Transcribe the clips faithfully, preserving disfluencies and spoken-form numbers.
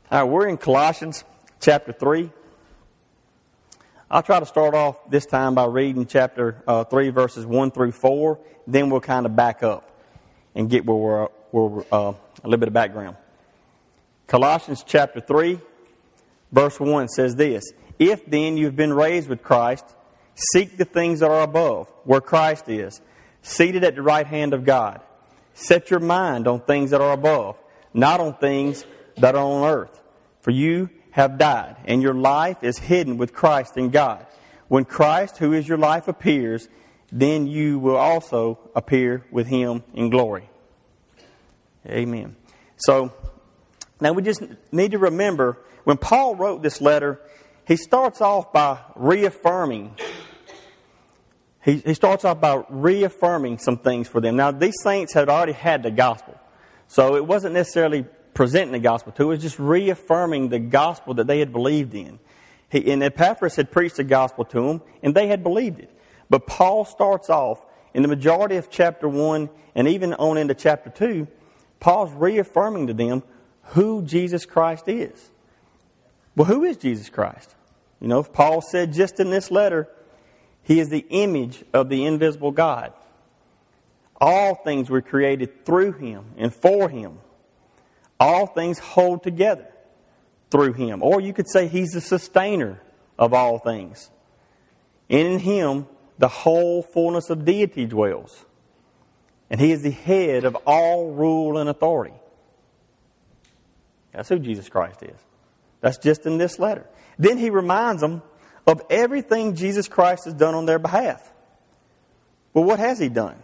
All right, we're in Colossians chapter three. I'll try to start off this time by reading chapter uh, three, verses one through four. Then we'll kind of back up and get where we're, where we're uh, a little bit of background. Colossians chapter three, verse one says this: If then you've been raised with Christ, seek the things that are above, where Christ is, seated at the right hand of God. Set your mind on things that are above, not on things that are on earth. For you have died, and your life is hidden with Christ in God. When Christ, who is your life, appears, then you will also appear with Him in glory. Amen. So, now we just need to remember, when Paul wrote this letter, he starts off by reaffirming. He, he starts off by reaffirming some things for them. Now, these saints had already had the gospel. So it wasn't necessarily presenting the gospel to, it was just reaffirming the gospel that they had believed in. He, and Epaphras had preached the gospel to them, and they had believed it. But Paul starts off, in the majority of chapter one, and even on into chapter two, Paul's reaffirming to them who Jesus Christ is. Well, who is Jesus Christ? You know, Paul said just in this letter, He is the image of the invisible God. All things were created through Him and for Him. All things hold together through Him. Or you could say He's the sustainer of all things. And in Him, the whole fullness of deity dwells. And He is the head of all rule and authority. That's who Jesus Christ is. That's just in this letter. Then he reminds them of everything Jesus Christ has done on their behalf. Well, what has He done?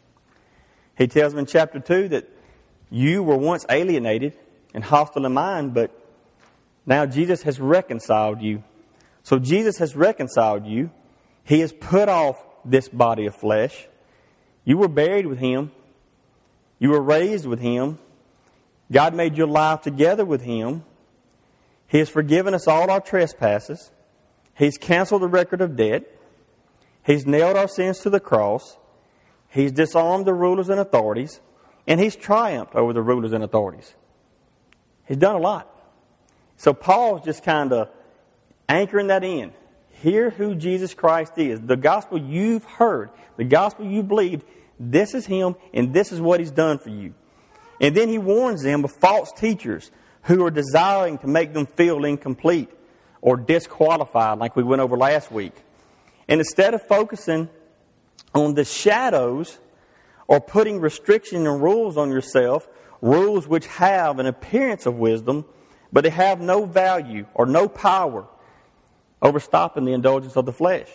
He tells them in chapter two that you were once alienated and hostile in mind, but now Jesus has reconciled you. So Jesus has reconciled you. He has put off this body of flesh. You were buried with Him. You were raised with Him. God made you alive together with Him. He has forgiven us all our trespasses. He's canceled the record of debt. He's nailed our sins to the cross. He's disarmed the rulers and authorities. And He's triumphed over the rulers and authorities. He's done a lot. So Paul's just kind of anchoring that in. Hear who Jesus Christ is. The gospel you've heard, the gospel you believed, this is Him and this is what He's done for you. And then he warns them of false teachers who are desiring to make them feel incomplete or disqualified, like we went over last week. And instead of focusing on the shadows or putting restriction and rules on yourself, rules which have an appearance of wisdom, but they have no value or no power over stopping the indulgence of the flesh.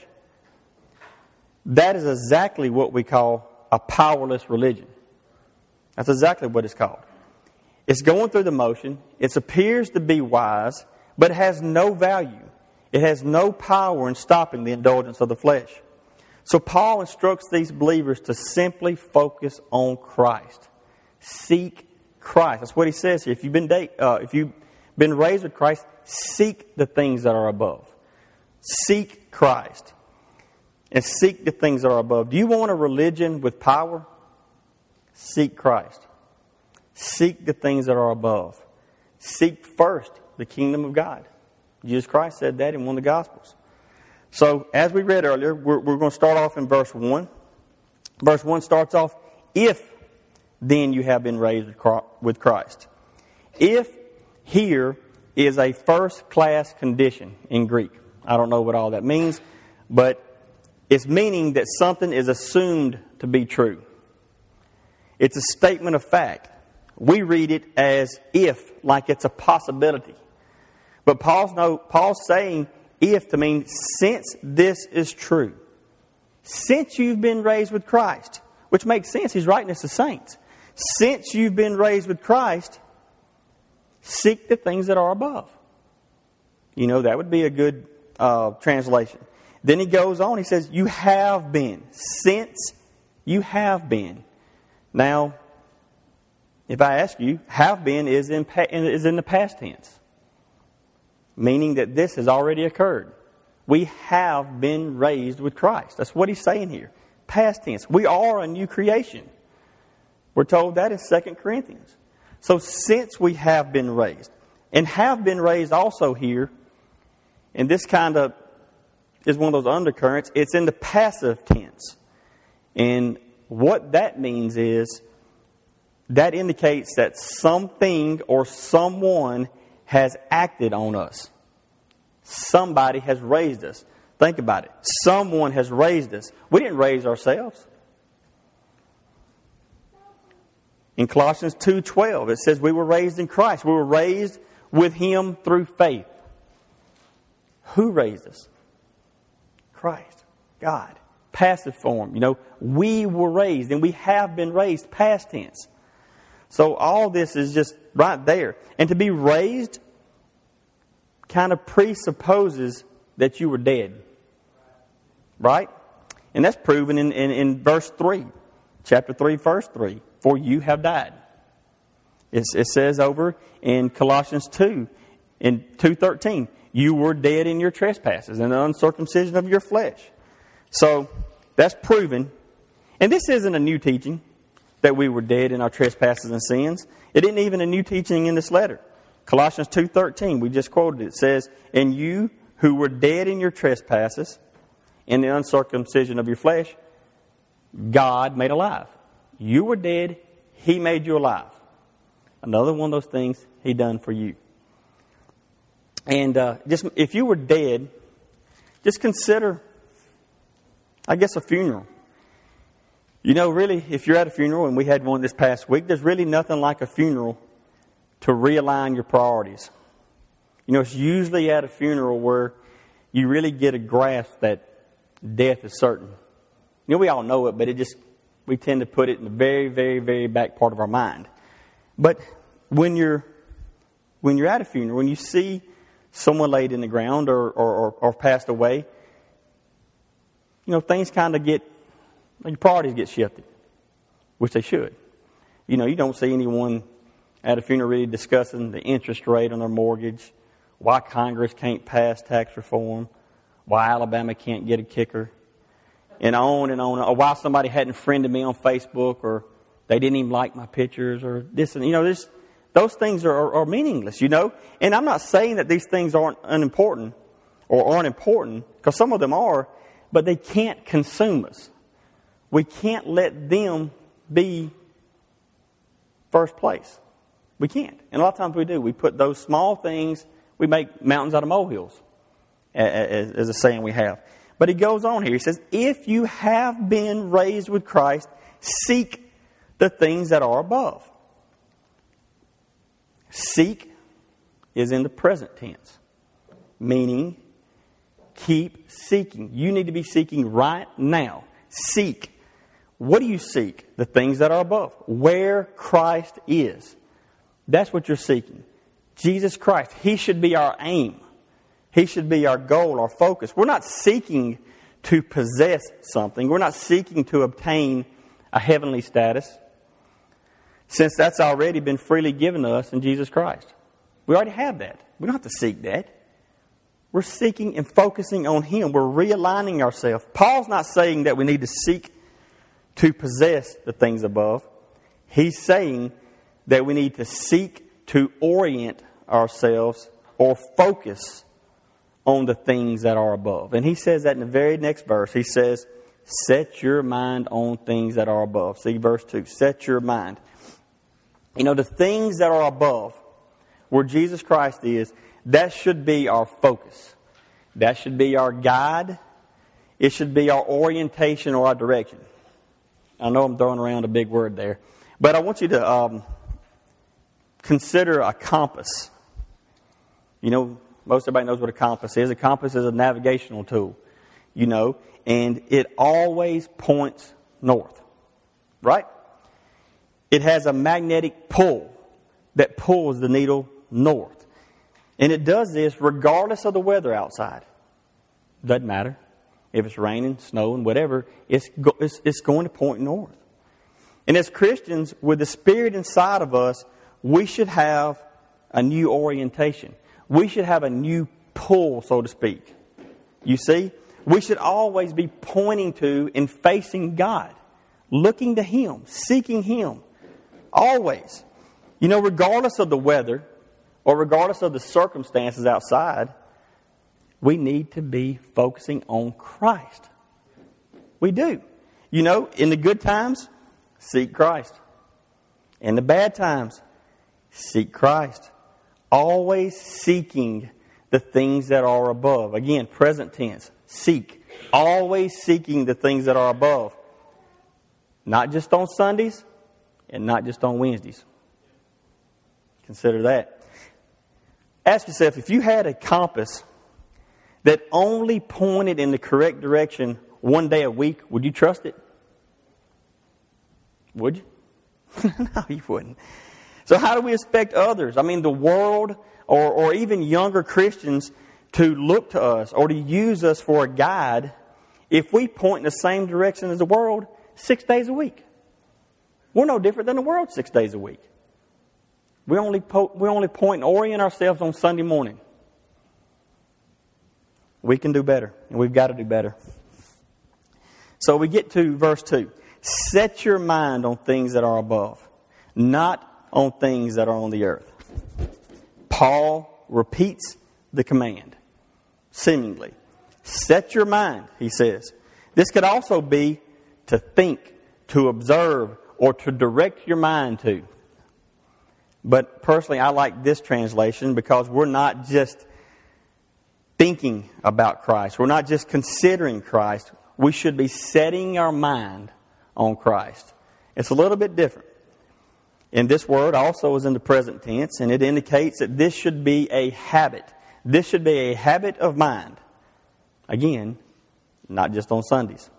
That is exactly what we call a powerless religion. That's exactly what it's called. It's going through the motion. It appears to be wise, but it has no value. It has no power in stopping the indulgence of the flesh. So Paul instructs these believers to simply focus on Christ. Seek Christ. That's what he says here. If you've been da- uh, if you've been raised with Christ, seek the things that are above. Seek Christ. And seek the things that are above. Do you want a religion with power? Seek Christ. Seek the things that are above. Seek first the kingdom of God. Jesus Christ said that in one of the Gospels. So, as we read earlier, we're, we're going to start off in verse one. Verse one starts off, if then you have been raised with Christ. If here is a first-class condition in Greek. I don't know what all that means, but it's meaning that something is assumed to be true. It's a statement of fact. We read it as if, like it's a possibility. But Paul's, no, Paul's saying if to mean since this is true. Since you've been raised with Christ, which makes sense. He's writing this to saints. Since you've been raised with Christ, seek the things that are above. You know, that would be a good uh, translation. Then he goes on, he says, you have been. Since you have been. Now, if I ask you, have been is in, is in the past tense. Meaning that this has already occurred. We have been raised with Christ. That's what he's saying here. Past tense. We are a new creation. We're told that in Second Corinthians. So since we have been raised, and have been raised also here. And this kind of is one of those undercurrents. It's in the passive tense. And what that means is that indicates that something or someone has acted on us. Somebody has raised us. Think about it. Someone has raised us. We didn't raise ourselves. In Colossians two twelve, it says we were raised in Christ. We were raised with Him through faith. Who raised us? Christ. God. Passive form. You know, we were raised and we have been raised, past tense. So all this is just right there. And to be raised kind of presupposes that you were dead. Right? And that's proven in, in, in verse three. Chapter three, verse three. For you have died. It's, it says over in Colossians two, in two thirteen, you were dead in your trespasses and the uncircumcision of your flesh. So that's proven. And this isn't a new teaching, that we were dead in our trespasses and sins. It isn't even a new teaching in this letter. Colossians two thirteen, we just quoted it. It says, and you who were dead in your trespasses and the uncircumcision of your flesh, God made alive. You were dead, He made you alive. Another one of those things He done for you. And uh, just if you were dead, just consider, I guess, a funeral. You know, really, if you're at a funeral, and we had one this past week, there's really nothing like a funeral to realign your priorities. You know, it's usually at a funeral where you really get a grasp that death is certain. You know, we all know it, but it just, we tend to put it in the very, very, very back part of our mind. But when you're when you're at a funeral, when you see someone laid in the ground or, or, or, or passed away, you know, things kind of get, your priorities get shifted, which they should. You know, you don't see anyone at a funeral really discussing the interest rate on their mortgage, why Congress can't pass tax reform, why Alabama can't get a kicker, and on and on, or why somebody hadn't friended me on Facebook, or they didn't even like my pictures, or this, and you know, this, those things are, are, are meaningless, you know. And I'm not saying that these things aren't unimportant or aren't important, because some of them are, but they can't consume us. We can't let them be first place. We can't. And a lot of times we do. We put those small things, we make mountains out of molehills, as, as a saying we have. But he goes on here. He says, if you have been raised with Christ, seek the things that are above. Seek is in the present tense, meaning keep seeking. You need to be seeking right now. Seek. What do you seek? The things that are above, where Christ is. That's what you're seeking. Jesus Christ. He should be our aim. He should be our goal, our focus. We're not seeking to possess something. We're not seeking to obtain a heavenly status, since that's already been freely given to us in Jesus Christ. We already have that. We don't have to seek that. We're seeking and focusing on Him. We're realigning ourselves. Paul's not saying that we need to seek to possess the things above. He's saying that we need to seek to orient ourselves or focus on the things that are above. And he says that in the very next verse. He says, set your mind on things that are above. See verse two. Set your mind. You know, the things that are above, where Jesus Christ is, that should be our focus. That should be our guide. It should be our orientation or our direction. I know I'm throwing around a big word there, but I want you to um, consider a compass. You know, most everybody knows what a compass is. A compass is a navigational tool, you know, and it always points north, right? It has a magnetic pull that pulls the needle north. And it does this regardless of the weather outside. Doesn't matter. If it's raining, snowing, whatever, it's, go, it's, it's going to point north. And as Christians, with the Spirit inside of us, we should have a new orientation. We should have a new pull, so to speak. You see? We should always be pointing to and facing God. Looking to Him. Seeking Him. Always. You know, regardless of the weather, or regardless of the circumstances outside, we need to be focusing on Christ. We do. You know, in the good times, seek Christ. In the bad times, seek Christ. Always seeking the things that are above. Again, present tense. Seek. Always seeking the things that are above. Not just on Sundays and not just on Wednesdays. Consider that. Ask yourself, if you had a compass that only pointed in the correct direction one day a week, would you trust it? Would you? No, you wouldn't. So how do we expect others, I mean the world or, or even younger Christians, to look to us or to use us for a guide if we point in the same direction as the world six days a week? We're no different than the world six days a week. We only, po- we only point and orient ourselves on Sunday morning. We can do better, and we've got to do better. So we get to verse two. Set your mind on things that are above, not on things that are on the earth. Paul repeats the command, seemingly. Set your mind, he says. This could also be to think, to observe, or to direct your mind to. But personally, I like this translation because we're not just thinking about Christ. We're not just considering Christ. We should be setting our mind on Christ. It's a little bit different. And this word also is in the present tense, and it indicates that this should be a habit. This should be a habit of mind. Again, not just on Sundays.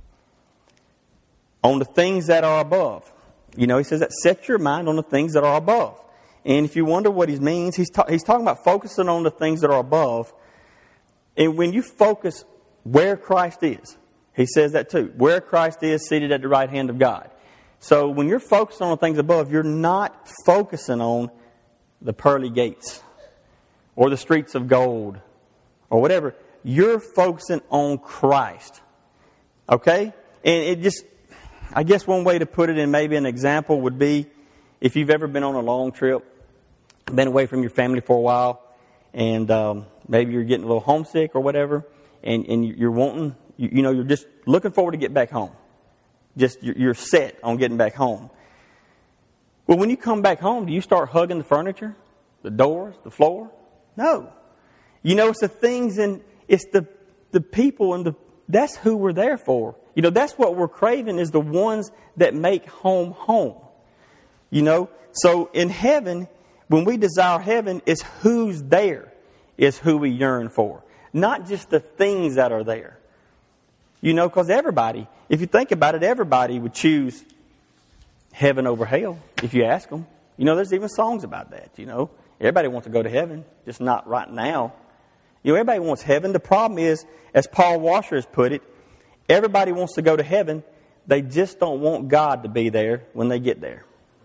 On the things that are above. You know, he says that set your mind on the things that are above. And if you wonder what he means, he's, ta- he's talking about focusing on the things that are above. And when you focus where Christ is, he says that too. Where Christ is seated at the right hand of God. So when you're focused on the things above, you're not focusing on the pearly gates or the streets of gold or whatever. You're focusing on Christ. Okay? And it just, I guess one way to put it in maybe an example would be if you've ever been on a long trip, been away from your family for a while, and um, maybe you're getting a little homesick or whatever, and, and you're wanting, you, you know, you're just looking forward to get back home. Just, you're set on getting back home. Well, when you come back home, do you start hugging the furniture, the doors, the floor? No. You know, it's the things and it's the the people and the that's who we're there for. You know, that's what we're craving is the ones that make home home. You know, so in heaven, when we desire heaven, it's who's there is who we yearn for. Not just the things that are there. You know, because everybody, if you think about it, everybody would choose heaven over hell if you ask them. You know, there's even songs about that, you know. Everybody wants to go to heaven, just not right now. You know, everybody wants heaven. The problem is, as Paul Washer has put it, everybody wants to go to heaven. They just don't want God to be there when they get there.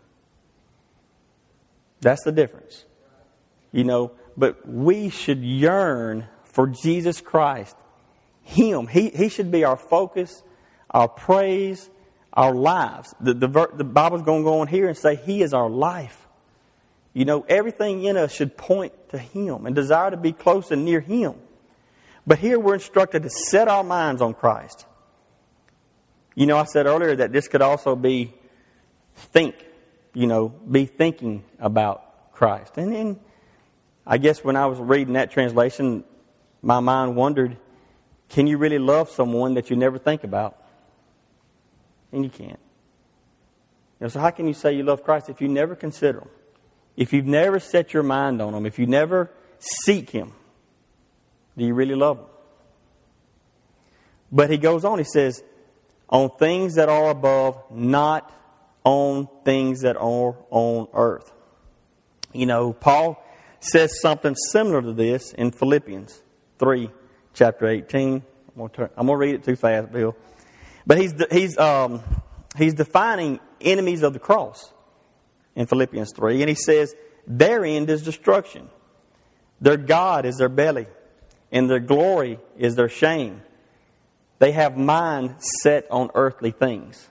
That's the difference. You know, but we should yearn for Jesus Christ. Him. He, he should be our focus, our praise, our lives. The, the, the Bible's going to go on here and say He is our life. You know, everything in us should point to Him and desire to be close and near Him. But here we're instructed to set our minds on Christ. You know, I said earlier that this could also be think, you know, be thinking about Christ. And then I guess when I was reading that translation, my mind wondered, can you really love someone that you never think about? And you can't. You know, so how can you say you love Christ if you never consider Him? If you've never set your mind on Him, if you never seek Him, do you really love Him? But he goes on, he says, on things that are above, not on things that are on earth. You know, Paul says something similar to this in Philippians three, chapter eighteen. I'm going to, turn, I'm going to read it too fast, Bill. But he's he's um, he's defining enemies of the cross in Philippians three. And he says, their end is destruction. Their God is their belly. And their glory is their shame. They have mind set on earthly things.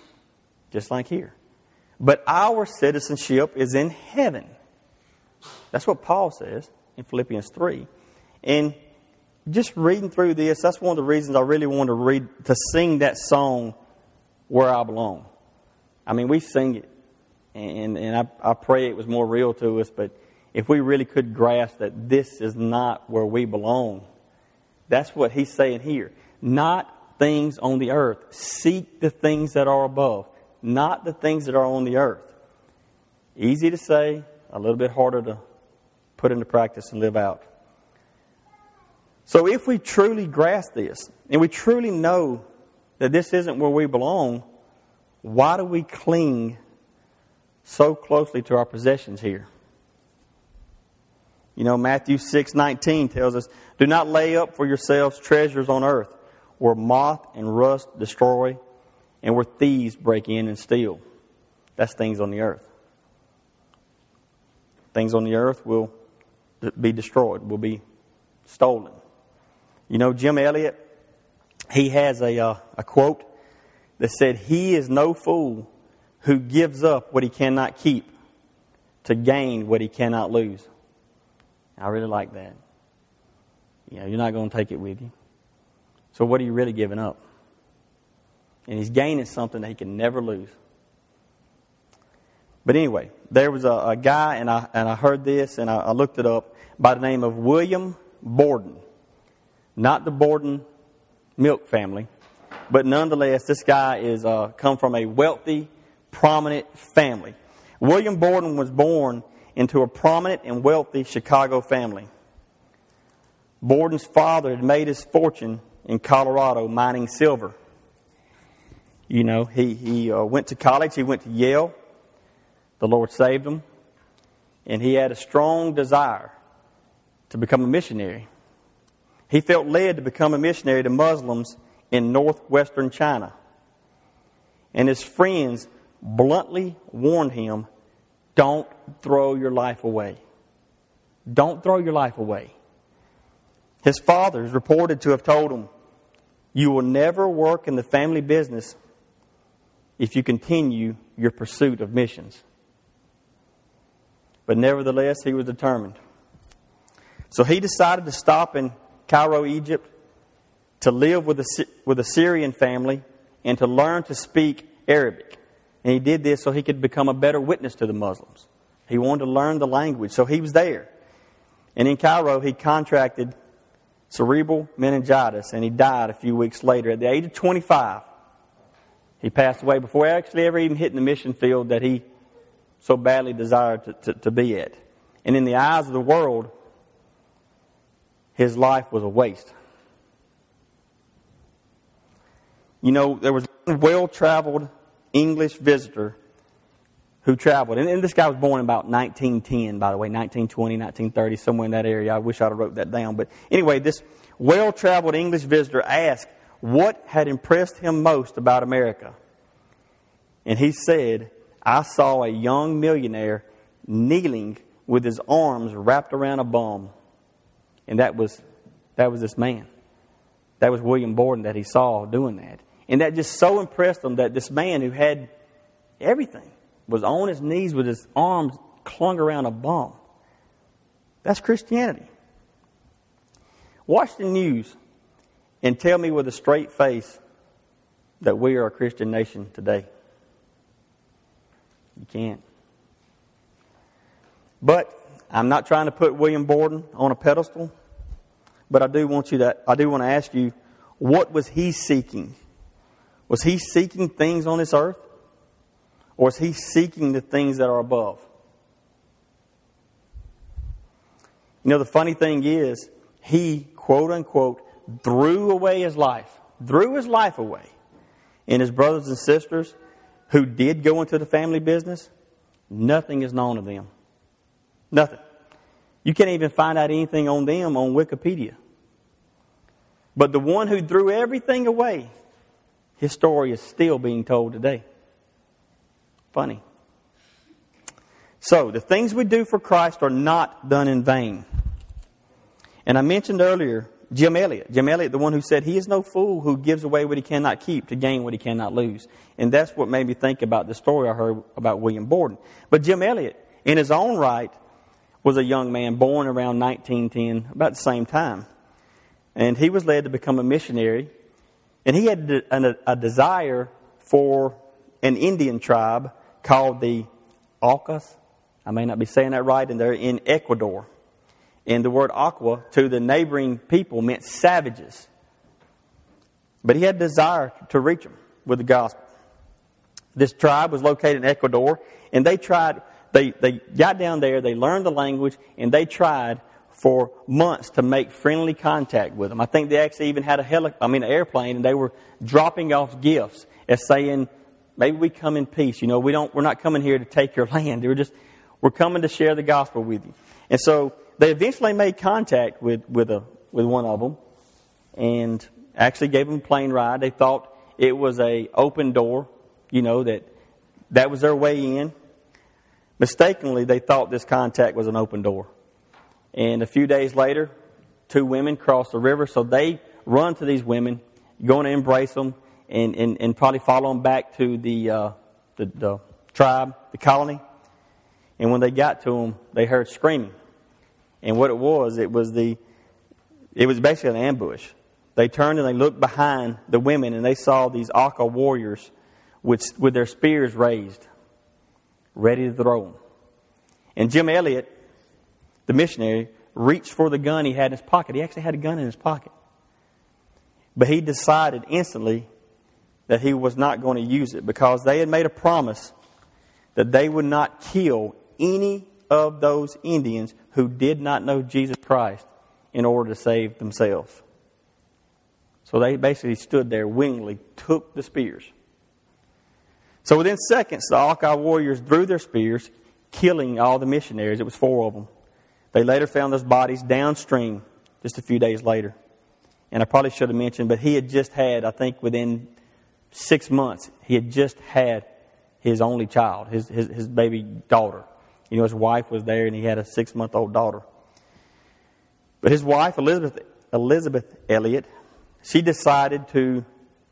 Just like here. But our citizenship is in heaven. That's what Paul says in Philippians three. And just reading through this, that's one of the reasons I really want to read, to sing that song, Where I Belong. I mean, we sing it, and, and I, I pray it was more real to us, but if we really could grasp that this is not where we belong, that's what he's saying here. Not things on the earth. Seek the things that are above, not the things that are on the earth. Easy to say, a little bit harder to put into practice and live out. So if we truly grasp this, and we truly know that this isn't where we belong, why do we cling so closely to our possessions here? You know, Matthew six nineteen tells us, do not lay up for yourselves treasures on earth, where moth and rust destroy, and where thieves break in and steal. That's things on the earth. Things on the earth will be destroyed, will be stolen. You know, Jim Elliot, he has a, uh, a quote that said, he is no fool who gives up what he cannot keep to gain what he cannot lose. I really like that. You know, you're not going to take it with you. So what are you really giving up? And he's gaining something that he can never lose. But anyway, there was a, a guy, and I and I heard this, and I, I looked it up, by the name of William Borden. Not the Borden milk family, but nonetheless, this guy is uh, come from a wealthy, prominent family. William Borden was born into a prominent and wealthy Chicago family. Borden's father had made his fortune in Colorado mining silver. You know, he, he uh, went to college, he went to Yale. The Lord saved him. And he had a strong desire to become a missionary. He felt led to become a missionary to Muslims in northwestern China. And his friends bluntly warned him, don't throw your life away. Don't throw your life away. His father is reported to have told him, you will never work in the family business if you continue your pursuit of missions. But nevertheless, he was determined. So he decided to stop in Cairo, Egypt, to live with a, with a Syrian family and to learn to speak Arabic. And he did this so he could become a better witness to the Muslims. He wanted to learn the language, so he was there. And in Cairo, he contracted cerebral meningitis, and he died a few weeks later at the age of twenty-five. He passed away before actually ever even hitting the mission field that he so badly desired to, to, to be at. And in the eyes of the world, his life was a waste. You know, there was a well-traveled English visitor who traveled. And, and this guy was born in about nineteen ten, by the way, nineteen twenty, nineteen thirty, somewhere in that area. I wish I'd have wrote that down. But anyway, this well-traveled English visitor asked what had impressed him most about America. And he said, I saw a young millionaire kneeling with his arms wrapped around a bum. And that was that was this man. That was William Borden that he saw doing that. And that just so impressed him that this man who had everything was on his knees with his arms clung around a bum. That's Christianity. Watch the news and tell me with a straight face that we are a Christian nation today. You can't. But I'm not trying to put William Borden on a pedestal, but I do want you to I do want to ask you, what was he seeking? Was he seeking things on this earth? Or is he seeking the things that are above? You know, the funny thing is, he, quote unquote, threw away his life. Threw his life away. And his brothers and sisters who did go into the family business, nothing is known of them. Nothing. You can't even find out anything on them on Wikipedia. But the one who threw everything away, his story is still being told today. Funny. So, the things we do for Christ are not done in vain. And I mentioned earlier Jim Elliot. Jim Elliot, the one who said, he is no fool who gives away what he cannot keep to gain what he cannot lose. And that's what made me think about the story I heard about William Borden. But Jim Elliot, in his own right, was a young man born around nineteen ten, about the same time. And he was led to become a missionary. And he had a, a desire for an Indian tribe called the Aucas. I may not be saying that right, and they're in Ecuador. And the word Aqua to the neighboring people meant savages. But he had a desire to reach them with the gospel. This tribe was located in Ecuador, and they tried, they, they got down there, they learned the language, and they tried for months to make friendly contact with them. I think they actually even had a heli- I mean, an airplane, and they were dropping off gifts as saying, maybe we come in peace. You know, we don't, we're not coming here to take your land. We're just, we're coming to share the gospel with you. And so they eventually made contact with, with, a, with one of them and actually gave them a plane ride. They thought it was a open door, you know, that that was their way in. Mistakenly, they thought this contact was an open door. And a few days later, two women crossed the river, so they run to these women, going to embrace them, and, and, and probably follow them back to the, uh, the the tribe, the colony. And when they got to them, they heard screaming. And what it was, it was the, it was basically an ambush. They turned and they looked behind the women, and they saw these Auca warriors with with their spears raised, ready to throw them. And Jim Elliot, the missionary, reached for the gun he had in his pocket. He actually had a gun in his pocket. But he decided instantly that he was not going to use it because they had made a promise that they would not kill any of those Indians who did not know Jesus Christ in order to save themselves. So they basically stood there willingly, took the spears. So within seconds, the Auca warriors drew their spears, killing all the missionaries. It was four of them. They later found those bodies downstream just a few days later. And I probably should have mentioned, but he had just had, I think within six months, he had just had his only child, his, his, his baby daughter. You know, his wife was there, and he had a six-month-old daughter. But his wife, Elizabeth, Elizabeth Elliot, she decided to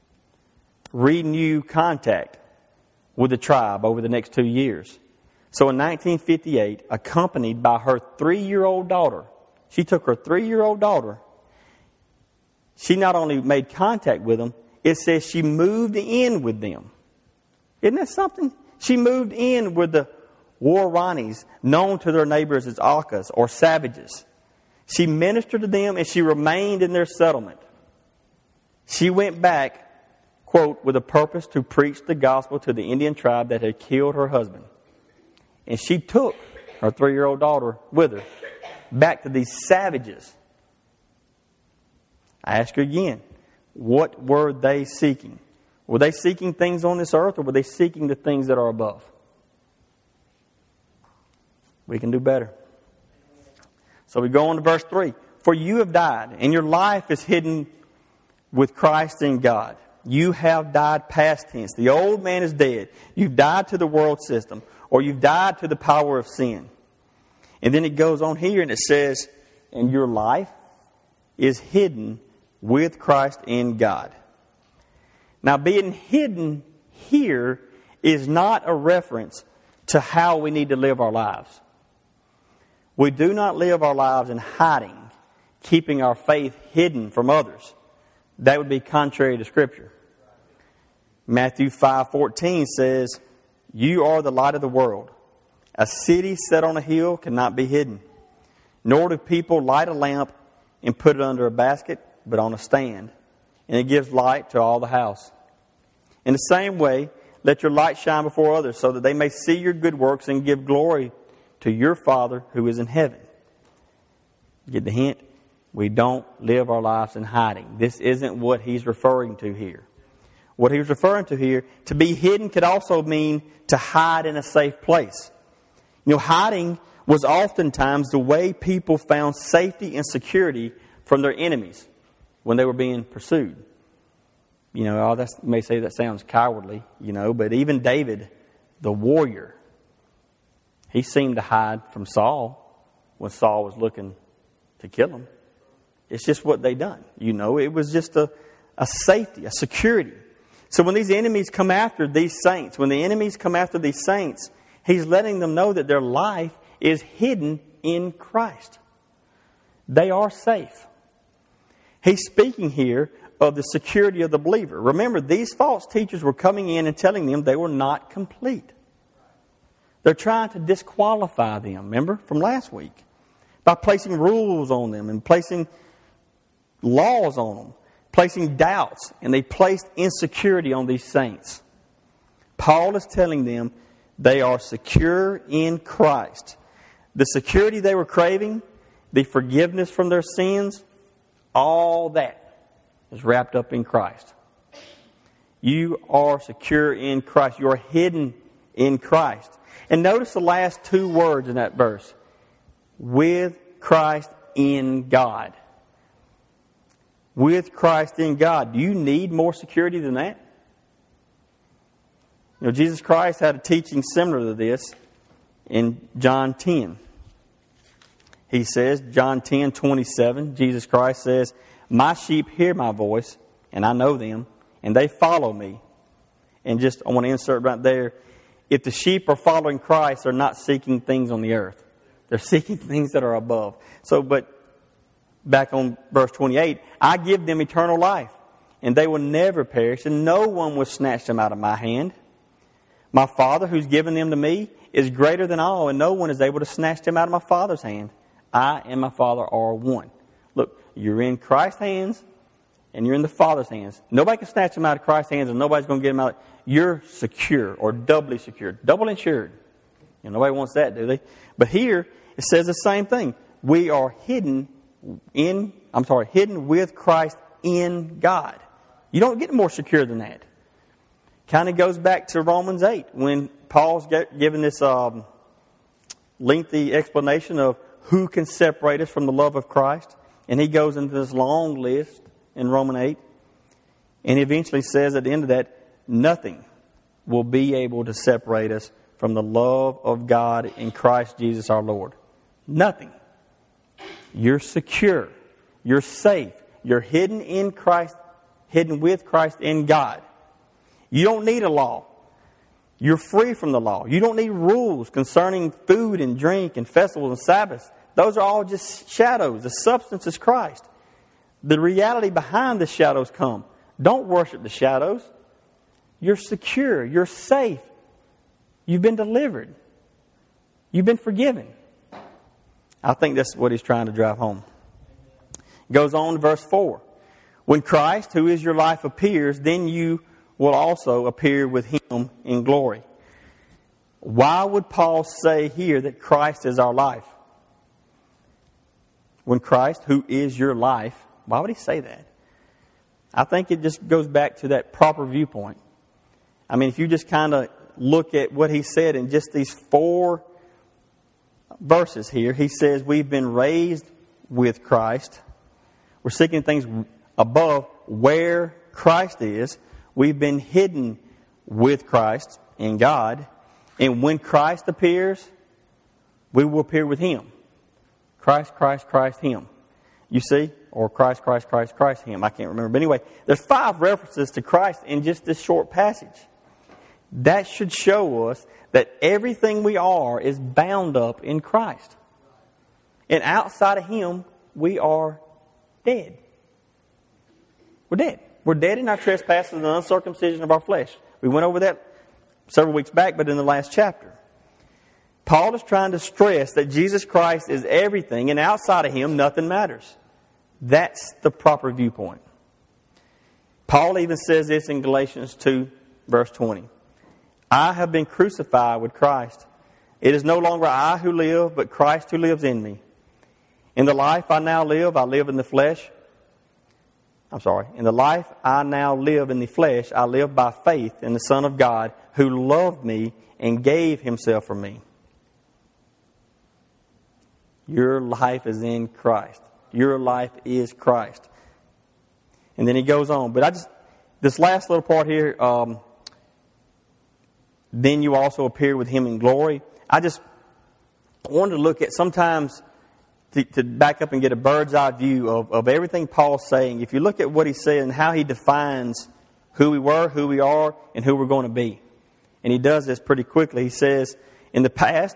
renew contact with the tribe over the next two years. So in nineteen fifty-eight, accompanied by her three-year-old daughter, she took her three-year-old daughter. She not only made contact with them, it says she moved in with them. Isn't that something? She moved in with the Waoranis, known to their neighbors as Aucas or savages. She ministered to them and she remained in their settlement. She went back, quote, with a purpose to preach the gospel to the Indian tribe that had killed her husband. And she took her three-year-old daughter with her back to these savages. I ask you again, what were they seeking? Were they seeking things on this earth, or were they seeking the things that are above? We can do better. So we go on to verse three. For you have died, and your life is hidden with Christ in God. You have died past tense. The old man is dead. You've died to the world system, or you've died to the power of sin. And then it goes on here and it says, and your life is hidden with Christ in God. Now, being hidden here is not a reference to how we need to live our lives. We do not live our lives in hiding, keeping our faith hidden from others. That would be contrary to Scripture. Matthew five fourteen says, you are the light of the world. A city set on a hill cannot be hidden. Nor do people light a lamp and put it under a basket, but on a stand. And it gives light to all the house. In the same way, let your light shine before others, so that they may see your good works and give glory to your Father who is in heaven. Get the hint? We don't live our lives in hiding. This isn't what he's referring to here. What he was referring to here, to be hidden could also mean to hide in a safe place. You know, hiding was oftentimes the way people found safety and security from their enemies when they were being pursued. You know, oh, that's, you may say that sounds cowardly, you know, but even David, the warrior, he seemed to hide from Saul when Saul was looking to kill him. It's just what they done. You know, it was just a, a safety, a security. So when these enemies come after these saints, when the enemies come after these saints, he's letting them know that their life is hidden in Christ. They are safe. He's speaking here of the security of the believer. Remember, these false teachers were coming in and telling them they were not complete. They're trying to disqualify them, remember, from last week, by placing rules on them and placing laws on them, placing doubts, and they placed insecurity on these saints. Paul is telling them they are secure in Christ. The security they were craving, the forgiveness from their sins, all that is wrapped up in Christ. You are secure in Christ. You are hidden in Christ. And notice the last two words in that verse. With Christ in God. With Christ in God. Do you need more security than that? You know, Jesus Christ had a teaching similar to this in John ten. He says, John ten twenty-seven, Jesus Christ says, my sheep hear my voice, and I know them, and they follow me. And just, I want to insert right there, if the sheep are following Christ, they're not seeking things on the earth. They're seeking things that are above. So, but back on verse twenty-eight, I give them eternal life, and they will never perish, and no one will snatch them out of my hand. My Father, who's given them to me, is greater than all, and no one is able to snatch them out of my Father's hand. I and my Father are one. Look, you're in Christ's hands, and you're in the Father's hands. Nobody can snatch them out of Christ's hands, and nobody's going to get them out. You're secure, or doubly secure, double insured. You know, nobody wants that, do they? But here, it says the same thing. We are hidden in, I'm sorry, hidden with Christ in God. You don't get more secure than that. Kind of goes back to Romans eight when Paul's given this um, lengthy explanation of who can separate us from the love of Christ. And he goes into this long list in Romans eight. And he eventually says at the end of that, nothing will be able to separate us from the love of God in Christ Jesus our Lord. Nothing. You're secure. You're safe. You're hidden in Christ, hidden with Christ in God. You don't need a law. You're free from the law. You don't need rules concerning food and drink and festivals and Sabbaths. Those are all just shadows. The substance is Christ. The reality behind the shadows come. Don't worship the shadows. You're secure. You're safe. You've been delivered. You've been forgiven. I think that's what he's trying to drive home. Goes on to verse four. When Christ, who is your life, appears, then you will also appear with him in glory. Why would Paul say here that Christ is our life? When Christ, who is your life, why would he say that? I think it just goes back to that proper viewpoint. I mean, if you just kind of look at what he said in just these four verses here, he says we've been raised with Christ. We're seeking things above where Christ is. We've been hidden with Christ in God. And when Christ appears, we will appear with him. Christ, Christ, Christ, him. You see? Or Christ, Christ, Christ, Christ, him. I can't remember. But anyway, there's five references to Christ in just this short passage. That should show us that everything we are is bound up in Christ. And outside of him, we are dead. We're dead. We're dead in our trespasses and the uncircumcision of our flesh. We went over that several weeks back, but in the last chapter. Paul is trying to stress that Jesus Christ is everything, and outside of him, nothing matters. That's the proper viewpoint. Paul even says this in Galatians two, verse twenty. I have been crucified with Christ. It is no longer I who live, but Christ who lives in me. In the life I now live, I live in the flesh. I'm sorry. In the life I now live in the flesh, I live by faith in the Son of God who loved me and gave himself for me. Your life is in Christ. Your life is Christ. And then he goes on. But I just, this last little part here, um, then you also appear with him in glory. I just wanted to look at sometimes to, to back up and get a bird's eye view of, of everything Paul's saying. If you look at what he's saying and how he defines who we were, who we are, and who we're going to be. And he does this pretty quickly. He says, in the past,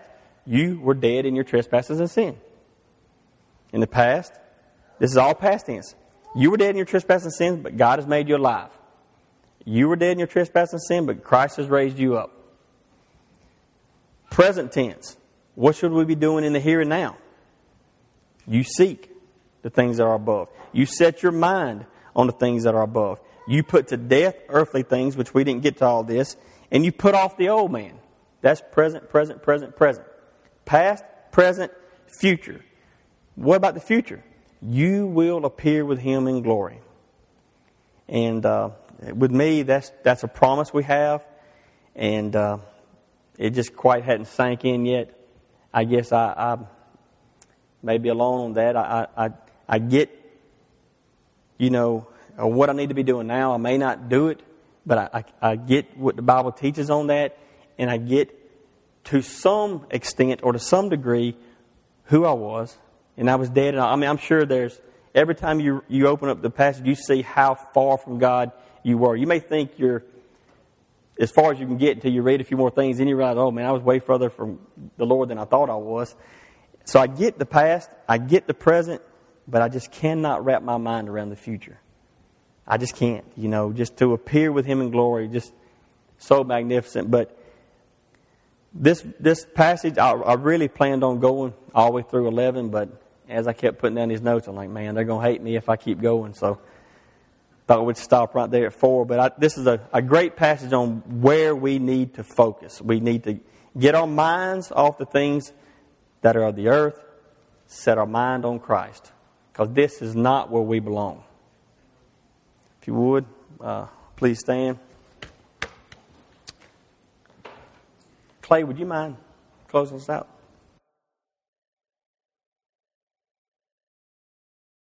You were dead in your trespasses and sin. In the past, this is all past tense. You were dead in your trespasses and sins, but God has made you alive. You were dead in your trespasses and sin, but Christ has raised you up. Present tense. What should we be doing in the here and now? You seek the things that are above. You set your mind on the things that are above. You put to death earthly things, which we didn't get to all this, and you put off the old man. That's present, present, present, present. Past, present, future. What about the future? You will appear with Him in glory. And uh, with me, that's that's a promise we have, and uh, it just quite hadn't sank in yet. I guess I, I may be alone on that. I, I, I get, you know, what I need to be doing now. I may not do it, but I, I, I get what the Bible teaches on that, and I get to some extent or to some degree who I was, and I was dead. And I, I mean, I'm sure there's, every time you you open up the passage, you see how far from God you were. You may think you're as far as you can get until you read a few more things, then you realize, oh man, I was way further from the Lord than I thought I was. So I get the past, I get the present, but I just cannot wrap my mind around the future. I just can't, you know, just to appear with Him in glory, just so magnificent. But this this passage, I, I really planned on going all the way through eleven, but as I kept putting down these notes, I'm like, man, they're going to hate me if I keep going. So thought we'd stop right there at four. But I, this is a, a great passage on where we need to focus. We need to get our minds off the things that are of the earth, set our mind on Christ, because this is not where we belong. If you would, uh, please stand. Clay, would you mind closing us out?